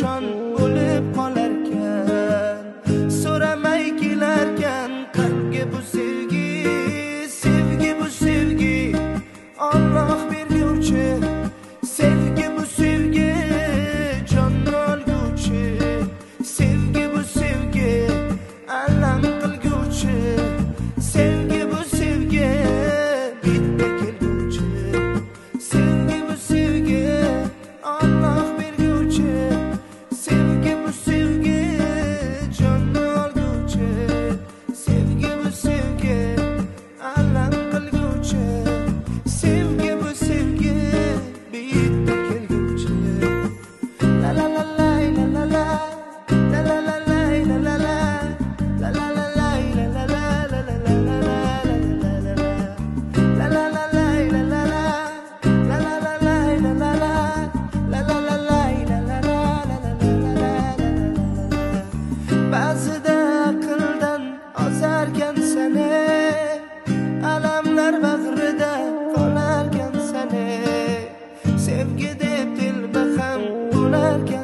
nishon bo'lib qolarkan, so'ramay kelarkan qalbga bu sevgi, sevgi bu sevgi, Alloh berguvchi, sevgi bu sevgi, jonni olguvchi, sevgi bu sevgi, alam qilguvchi, sevgi bu sevgi, bitta kelguvchi, sevgi bu sevgi, Alloh berguvchi, sevgi bu sevgi, jonni olguvchi, sevgi bu sevgi, alam qilguvchi, sevgi bu sevgi, bitta kelguvchi. La la la la la la la, la la la la la la la, la la la la la la la, la la la la la la la, la la la la la la la, la la la la la la la, la la la la la la la. Ba'zida aqldan ozarkan seni, alamlar bag'rida qolarkan seni, sevgi deb dilbaham bo'larkan